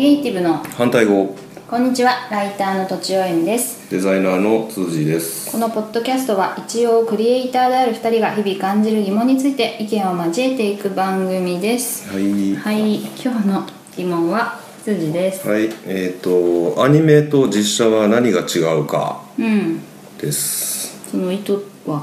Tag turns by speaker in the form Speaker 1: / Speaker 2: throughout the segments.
Speaker 1: エイティブの
Speaker 2: 反対語。
Speaker 1: こんにちは、ライターのとちおえみです。
Speaker 2: デザイナーのつーじです。
Speaker 1: このポッドキャストは一応クリエイターである2人が日々感じる疑問について意見を交えていく番組です。
Speaker 2: はい、
Speaker 1: はい、今日の疑問はつーじです。
Speaker 2: はい、アニメと実写は何が違うかです。
Speaker 1: その意図は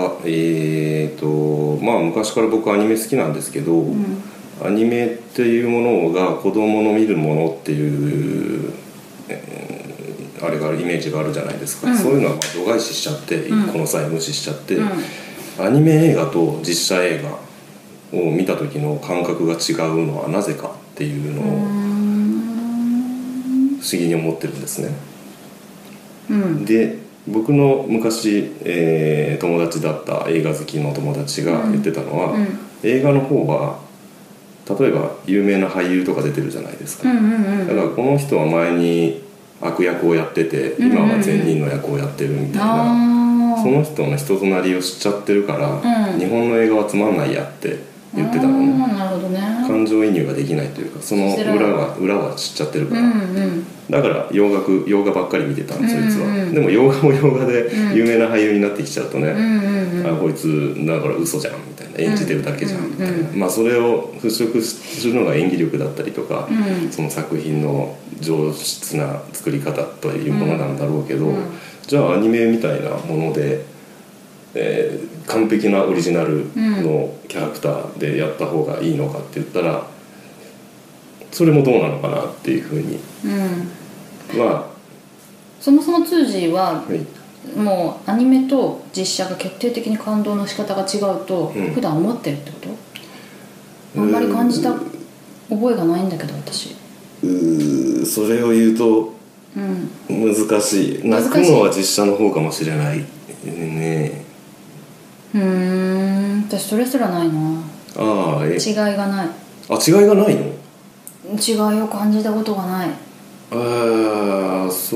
Speaker 2: 昔から僕アニメ好きなんですけど、アニメっていうものが子供の見るものっていう、あれがあるイメージがあるじゃないですか、そういうのは度外視しちゃって、この際無視しちゃって、アニメ映画と実写映画を見た時の感覚が違うのはなぜかっていうのを不思議に思ってるんですね。で、僕の昔、友達だった映画好きの友達が言ってたのは、映画の方は例えば有名な俳優とか出てるじゃないですか、だからこの人は前に悪役をやってて、今は善人の役をやってるみたいな、その人の人となりを知っちゃってるから、日本の映画はつまんないやって言ってたのね。
Speaker 1: なるほどね。
Speaker 2: 感情移入ができないというか、その裏は知っちゃってるから、だから洋画ばっかり見てたんです、そいつは。でも洋画も洋画で有名な俳優になってきちゃうとね、こいつだから嘘じゃんみたいな、演じてるだけじゃんみたいな、それを払拭するのが演技力だったりとか、その作品の上質な作り方というものなんだろうけど、じゃあアニメみたいなもので、完璧なオリジナルのキャラクターでやった方がいいのかって言ったら、それもどうなのかなっていうふうに、
Speaker 1: そもそも通じは、もうアニメと実写が決定的に感動の仕方が違うと、普段思ってるってこと？あんまり感じた覚えがないんだけど、私。
Speaker 2: それを言うと難しい。泣くのは実写の方かもしれないね。
Speaker 1: 私それすらないな。違いがない。
Speaker 2: 違いがないの？
Speaker 1: 違いを感じたことがない。
Speaker 2: そう。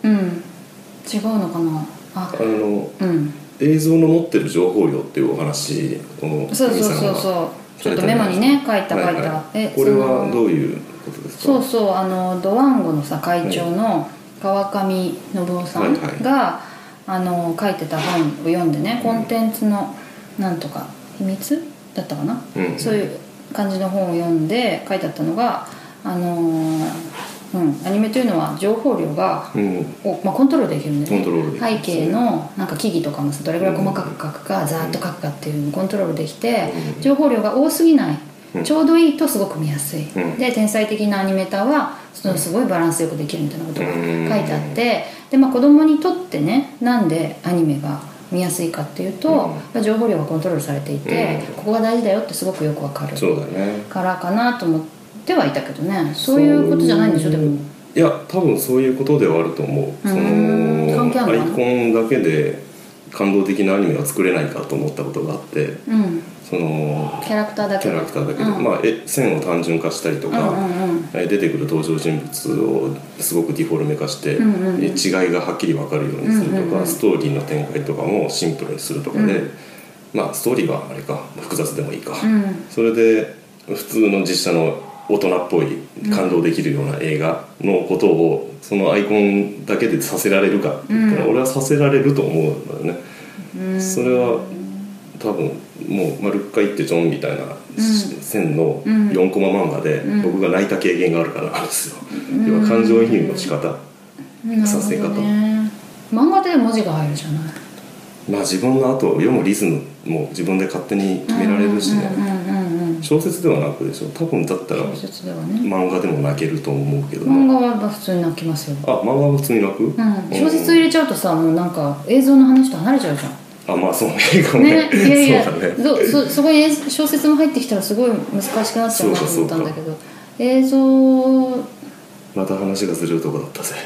Speaker 1: 違うのかな。
Speaker 2: 映像の持ってる情報量っていうお話を
Speaker 1: そうちょっとメモにね書いた、こ
Speaker 2: れはどういうことですか？
Speaker 1: ドワンゴの会長の川上信夫さんが書いてた本を読んでね、コンテンツのなんとか秘密だったかな、そういう感じの本を読んで書いてあったのが、アニメというのは情報量が、コントロールできるんでね、背景のなんか記事とかもどれぐらい細かく書くか、ざーっと書くかっていうのをコントロールできて、情報量が多すぎない、ちょうどいいとすごく見やすい、で天才的なアニメーターはそのすごいバランスよくできるみたいなことが書いてあって、で子供にとってね、なんでアニメが見やすいかっていうと、情報量がコントロールされていて、ここが大事だよってすごくよくわかるからかなと思ってはいたけどね。そういうことじゃないんでしょ？でも
Speaker 2: いや、多分そういうことではあると思う。その
Speaker 1: 関係あるの？
Speaker 2: アイコンだけで感動的なアニメが作れないかと思ったことがあって、その
Speaker 1: キャラクターだけ
Speaker 2: で、線を単純化したりとか、出てくる登場人物をすごくディフォルメ化して、違いがはっきり分かるようにするとか、ストーリーの展開とかもシンプルにするとかで、ストーリーはあれか複雑でもいいか、それで普通の実写の大人っぽい感動できるような映画のことをそのアイコンだけでさせられるかって言ったら、俺はさせられると思うんだよね。それは多分もう丸っかいってジョンみたいな線の4コマ漫画で僕が泣いた経験があるからなんですよ。要は感情移入の仕方、させ方、
Speaker 1: 漫画で文字が入るじゃない。
Speaker 2: 自分の後を読むリズムも自分で勝手に決められるしね。小説ではなくでしょ。多分だったら漫画でも泣けると思うけど、
Speaker 1: 漫画は普通に泣きますよ。
Speaker 2: 漫画は普通に泣く？
Speaker 1: 小説入れちゃうとさ、もうなんか映像の話と離れちゃうじゃん。
Speaker 2: そう映画もね。
Speaker 1: いやそこに小説も入ってきたらすごい難しくなっちゃうなと思ったんだけど、映像
Speaker 2: また話がずれるとこだったぜ。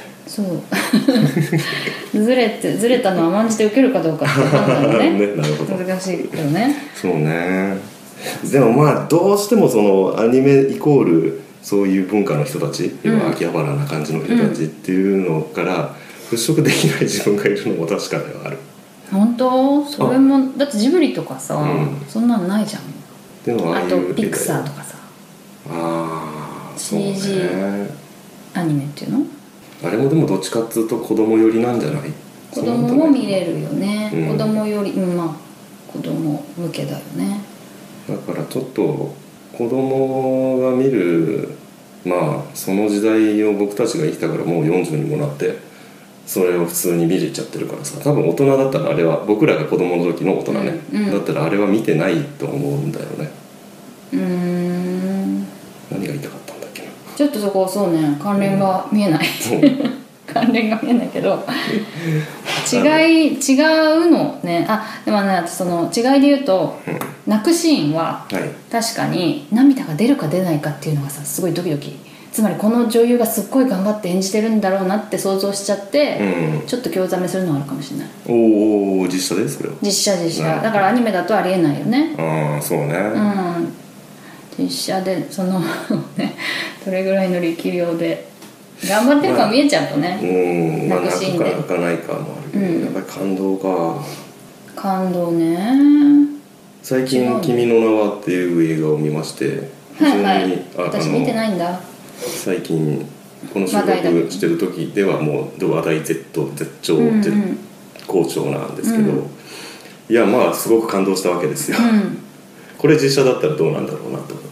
Speaker 1: ずれたのは甘んじて受けるかどうかって判断がね
Speaker 2: なるほど、
Speaker 1: 難しいけどね。
Speaker 2: そうね。でもどうしてもそのアニメイコールそういう文化の人たち、要は秋葉原な感じの人たちっていうのから払拭できない自分がいるのも確かではある。
Speaker 1: 本当？それもだってジブリとかさ、そんなのないじゃん。
Speaker 2: でも
Speaker 1: あとピクサーとかさ、
Speaker 2: CG、
Speaker 1: アニメっていうの？
Speaker 2: あれもでもどっちかっていうと子供寄りなんじゃない？
Speaker 1: 子供も見れるよね、
Speaker 2: 子
Speaker 1: 供より、まあ子供向けだよね。
Speaker 2: だからちょっと子供が見る、まあその時代を僕たちが生きたからもう40にもなってそれを普通に見れちゃってるからさ、多分大人だったらあれは僕らが子供の時の大人ね、だったらあれは見てないと思うんだよね。何が言いたかったんだっけな。
Speaker 1: ちょっとそこそうね、関連が見えない、関連が見えないけど違うのね。でもね、その違いで言うと、泣くシーンは確かに涙が出るか出ないかっていうのがさ、すごいドキドキ、つまりこの女優がすっごい頑張って演じてるんだろうなって想像しちゃって、ちょっと興ざめするのはあるかもしれない。
Speaker 2: おお、実写ですそれは。
Speaker 1: 実写だからアニメだとありえないよね。
Speaker 2: ああそうね、
Speaker 1: 実写でそのね、どれぐらいの力量で頑張ってるか見えちゃうとね、
Speaker 2: 泣くシーンで泣かないかもあるけど、やっぱり感動か。
Speaker 1: 感動ね。
Speaker 2: 最近「君の名は」っていう映画を見まして、非常に、
Speaker 1: 私見てないんだ。
Speaker 2: 最近この収録してる時ではもう話題絶頂好調なんですけど、いやまあすごく感動したわけですよ、これ実写だったらどうなんだろうなと思って、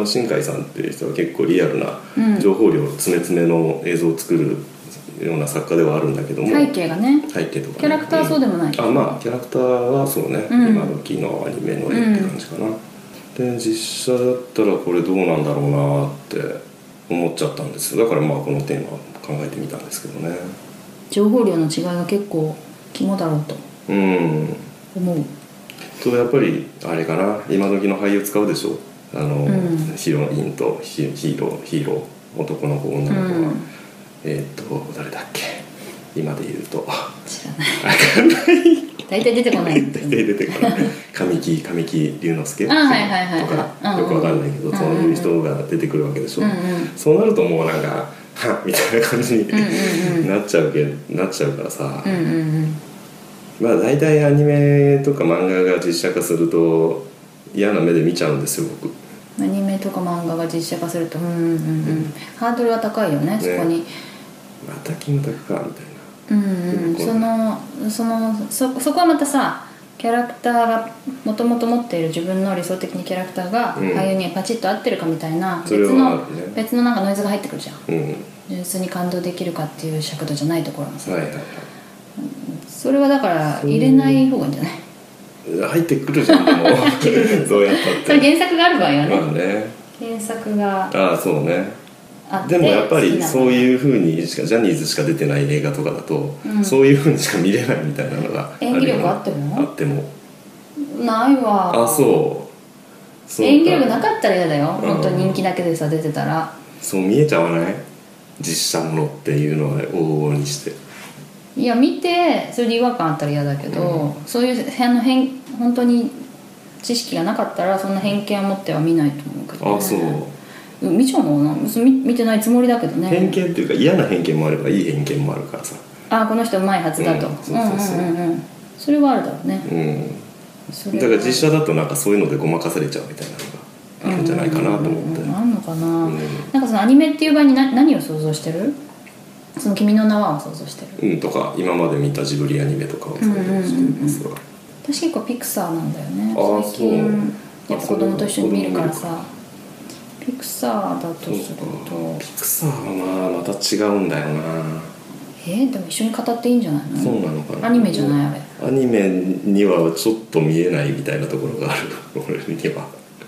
Speaker 2: 新海さんっていう人は結構リアルな情報量詰め詰めの映像を作るような作家ではあるんだけども、
Speaker 1: 背景がね、
Speaker 2: 背景とか、
Speaker 1: キャラクターはそうでもない、
Speaker 2: まあキャラクターはそうね、今時のアニメの絵って感じかな、で実写だったらこれどうなんだろうなって思っちゃったんですよ。だからまあこのテーマを考えてみたんですけどね。情
Speaker 1: 報量の違いが結構肝だろうと思う。
Speaker 2: とやっぱりあれかな、今時の俳優使うでしょ、ヒロインとヒーロー、男の子女の子は、誰だっけ今で言うと
Speaker 1: 知らない大体出てこない
Speaker 2: 大体出てこない神木隆之介とかよくわかんないけど、そういう人が出てくるわけでしょ、そうなるともうなんかはっみたいな感じになっちゃうからさ、まあ大体アニメとか漫画が実写化すると嫌な目で見ちゃうんですよ僕。
Speaker 1: アニメとか漫画が実写化するとハードルは高いよね、そこに。
Speaker 2: またキムタクかみたいな。
Speaker 1: そこはまたさ、キャラクターがもともと持っている自分の理想的にキャラクターが俳優にパチッと合ってるかみたいな、別のなんかノイズが入ってくるじゃん、純粋に感動できるかっていう尺度じゃないところもさ、それはだから入れない方がいいんじゃない？
Speaker 2: 入ってくるじゃんでもどうやったって
Speaker 1: それ原作がある場合はね、原作が
Speaker 2: そうね。でもやっぱりそういう風にしかジャニーズしか出てない映画とかだと、そういう風にしか見れないみたいなのが
Speaker 1: 演技力あってもないわ。
Speaker 2: そう
Speaker 1: 演技力なかったら嫌だよ、本当に人気だけでさ出てたら。
Speaker 2: そう見えちゃわない？実写ものっていうのは往々にして。
Speaker 1: いや見てそれで違和感あったら嫌だけど、そういう本当に知識がなかったらそんな偏見を持っては見ないと思うけどね。そう見ちゃうのかな。見てないつもりだけどね。
Speaker 2: 偏見っていうか嫌な偏見もあればいい偏見もあるからさ、
Speaker 1: この人うまいはずだと、それはあるだろうね、
Speaker 2: だから実写だとなんかそういうのでごまかされちゃうみたいなのがあるんじゃないかなと思って。
Speaker 1: あんのかな、なんかそのアニメっていう場合に何を想像してる？その君の名はを想像してる、と
Speaker 2: か今まで見たジブリアニメとかを想像していますが、
Speaker 1: 私結構ピクサーなんだよね最近。やっぱ子供と一緒に見るからさ、ピクサーだとすると
Speaker 2: ピクサーはまた違うんだよな。
Speaker 1: でも一緒に語っていいんじゃないの？そうなのかな。アニメじゃないあれ。
Speaker 2: アニメにはちょっと見えないみたいなところがある俺には。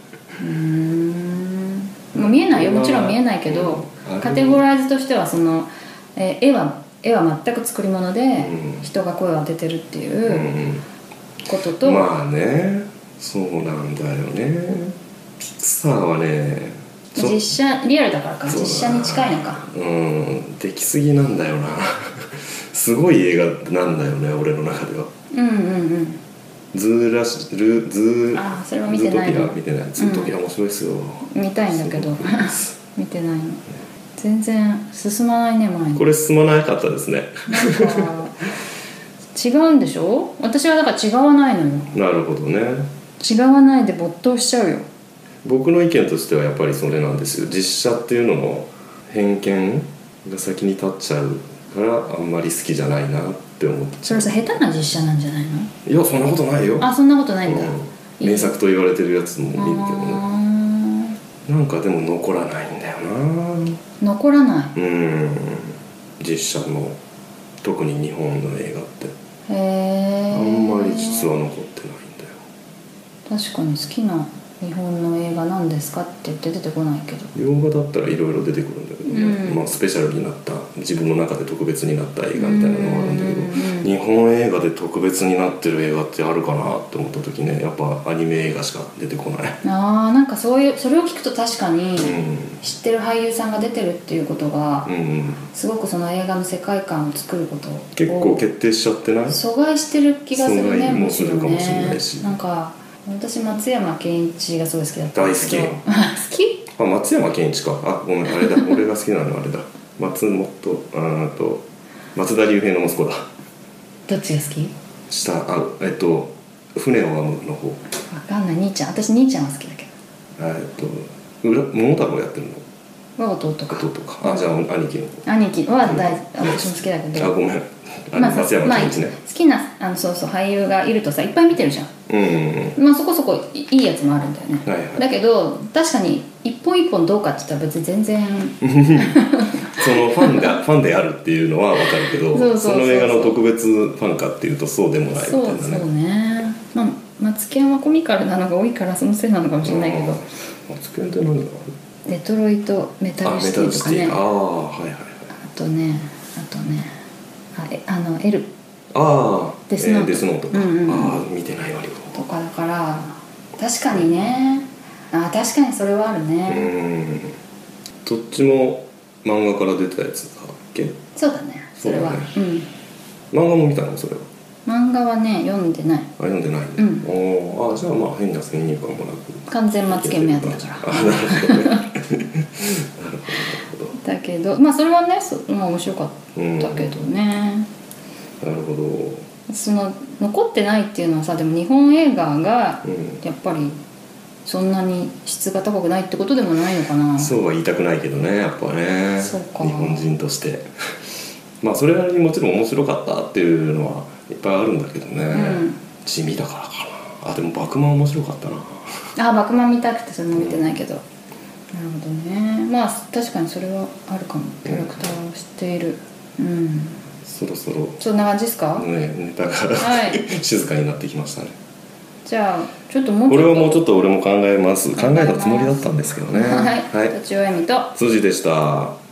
Speaker 1: もう見えないよ、もちろん見えないけど、カテゴライズとしてはその、絵は全く作り物で人が声を当ててるっていうことと、
Speaker 2: まあね、そうなんだよね、ピクサーはね
Speaker 1: 実写リアルだからか、実写に近いのか。
Speaker 2: できすぎなんだよなすごい映画なんだよね俺の中では。それは見てないの。見てない。ズートピア面白いですよ。
Speaker 1: 見たいんだけど見てないの。全然進まないね前に。
Speaker 2: これ進まなかったですね。
Speaker 1: なんか違うんでしょ？私はだから違わないのよ。
Speaker 2: なるほどね。
Speaker 1: 違わないで没頭しちゃうよ。
Speaker 2: 僕の意見としてはやっぱりそれなんですよ。実写っていうのの偏見が先に立っちゃうからあんまり好きじゃないなって思っちゃう。
Speaker 1: それさ下手な実写なんじゃないの？
Speaker 2: いやそんなことないよ。
Speaker 1: あ、そんなことないんだ、
Speaker 2: 名作と言われてるやつも見るけどね。なんかでも残らないんだよな。
Speaker 1: 残らない。
Speaker 2: 実写の特に日本の映画って
Speaker 1: へー、
Speaker 2: あんまり実は残ってないんだよ。
Speaker 1: 確かに好きな日本の映画なんですかって言って出てこないけど、
Speaker 2: 洋画だったらいろいろ出てくるんだけどね、まあ、スペシャルになった自分の中で特別になった映画みたいなのがあるんだけど、日本映画で特別になってる映画ってあるかなって思った時ね、やっぱアニメ映画しか出てこない。
Speaker 1: なんかそれを聞くと確かに知ってる俳優さんが出てるっていうことが、すごくその映画の世界観を作ることを
Speaker 2: 結構決定しちゃってない？
Speaker 1: 阻害してる気がするね。
Speaker 2: 阻害もするかもしれないし、
Speaker 1: なんか私松山ケンイチがすごい好きだったんですけど。
Speaker 2: 大好き？あ、松山ケンイチか。あ、ごめん、あれだ俺が好きなのあれだ松田龍平の息子だ。
Speaker 1: どっちが好き？
Speaker 2: 船を編むの方。
Speaker 1: わかんない。兄ちゃん、私兄ちゃんは好きだけ
Speaker 2: ど。桃太郎やってるの
Speaker 1: は弟か。
Speaker 2: あ、じゃあ兄貴
Speaker 1: は私も好きだけど。
Speaker 2: あ、ごめん。松山ケンイチね。
Speaker 1: 好きなそう俳優がいるとさ、いっぱい見てるじゃん。まあそこそこいいやつもあるんだよね。だけど確かに一本一本どうかって言ったら別に全然
Speaker 2: そのファンであるっていうのは分かるけど、その映画の特別ファンかっていうとそうでもないみたいなね。
Speaker 1: そうね。まあマツケンはコミカルなのが多いからそのせいなのかもしれないけど。
Speaker 2: マツケンって何がある？
Speaker 1: デトロイトメタルシティとかね。あとねL。デスノートか。
Speaker 2: 見てないわ。
Speaker 1: とかだから確かにね。確かにそれはあるね。
Speaker 2: どっちも漫画から出たやつだっけ？
Speaker 1: そうだね。それは。
Speaker 2: 漫画も見たのそれは？
Speaker 1: 漫画はね読んでない。
Speaker 2: 読んでない。じゃあまあ変な先入観もなく
Speaker 1: 完全マツケン目当てだから。
Speaker 2: なるほどね。なるほど。
Speaker 1: だけどまあそれはねまあ面白かったけどね。
Speaker 2: なるほど。
Speaker 1: その残ってないっていうのはさ、でも日本映画がやっぱりそんなに質が高くないってことでもないのかな。
Speaker 2: そうは言いたくないけどね、やっぱね。
Speaker 1: そうか。
Speaker 2: 日本人としてまあそれなりにもちろん面白かったっていうのはいっぱいあるんだけどね、地味だからかな。でもバクマン面白かったな。
Speaker 1: バクマン見たくてそれも見てないけど、なるほどね。まあ確かにそれはあるかも。キャラクターを知っている。
Speaker 2: そろそろ
Speaker 1: そんな感じですかね。
Speaker 2: ネタが、静かになってきましたね。
Speaker 1: じゃあちょっともうちょっと、こ
Speaker 2: れはもうちょっと俺も考えたつもりだったんですけどね。
Speaker 1: とちおえみと
Speaker 2: 辻でした。